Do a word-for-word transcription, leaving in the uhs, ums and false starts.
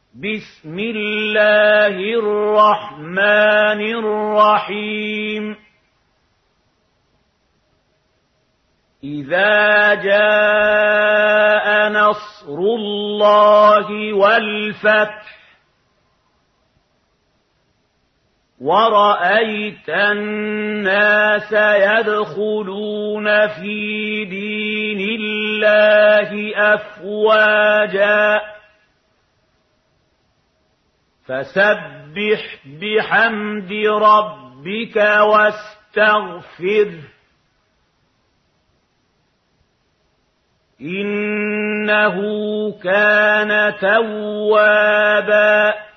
بسم الله الرحمن الرحيم إذا جاء نصر الله والفتح ورأيت الناس يدخلون في دين الله أفواجا فسبح بحمد ربك واستغفره إنه كان توابا